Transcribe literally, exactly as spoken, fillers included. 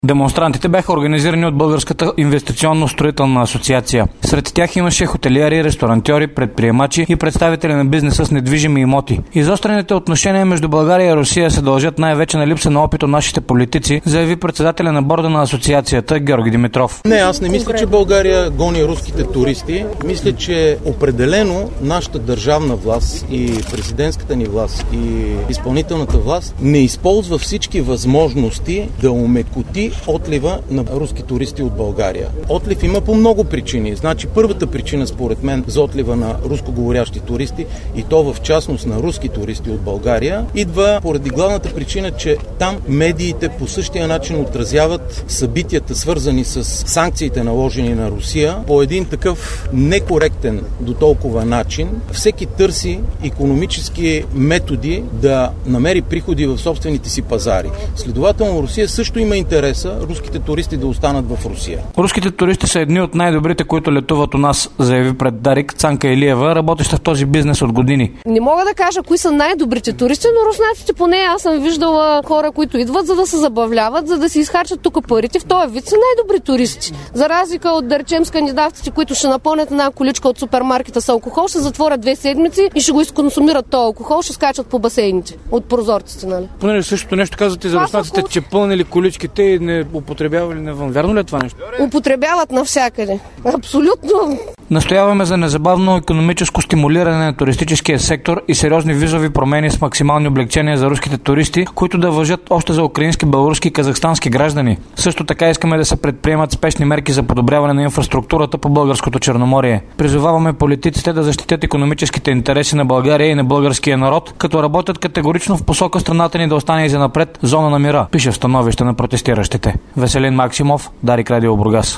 Демонстрантите бяха организирани от Българската инвестиционно-строителна асоциация. Сред тях имаше хотелиери, ресторантьори, предприемачи и представители на бизнеса с недвижими имоти. Изострените отношения между България и Русия се дължат най-вече на липса на опит от нашите политици, заяви председателя на борда на асоциацията Георги Димитров. Не, аз не мисля, че България гони руските туристи. Мисля, че определено нашата държавна власт и президентската ни власт и изпълнителната власт не използва всички възможности да омекоти отлива на руски туристи от България. Отлив има по много причини. Значи първата причина според мен за отлива на рускоговорящи туристи, и то в частност на руски туристи от България, идва поради главната причина, че там медиите по същия начин отразяват събитията, свързани с санкциите, наложени на Русия, по един такъв некоректен до толкова начин. Всеки търси икономически методи да намери приходи в собствените си пазари. Следователно Русия също има интерес руските туристи да останат в Русия. Руските туристи са едни от най-добрите, които летуват у нас, заяви пред Дарик Цанка Илиева, работеща в този бизнес от години. Не мога да кажа кои са най-добрите туристи, но руснаците поне аз съм виждала хора, които идват за да се забавляват, за да си изхарчат тук парите. В този вид са най-добри туристи. За разлика от, да речем, скандинавците, които ще напълнят една количка от супермаркета с алкохол, ще затворят две седмици и ще го изконсумират този алкохол, ще скачат по басейните от прозорците, нали? Понеже същото нещо казвате за руснаците, че пълнили количките и не употребявали навън. Вярно ли е това нещо? Употребяват навсякъде. Абсолютно. Настояваме за незабавно икономическо стимулиране на туристическия сектор и сериозни визови промени с максимални облегчения за руските туристи, които да важат още за украински, белоруски и казахстански граждани. Също така искаме да се предприемат спешни мерки за подобряване на инфраструктурата по българското Черноморие. Призоваваме политиците да защитят икономическите интереси на България и на българския народ, като работят категорично в посока страната ни да остане и занапред зона на мира, пише в становище на протестиращите. Веселин Максимов, Дарик Радио Бургас.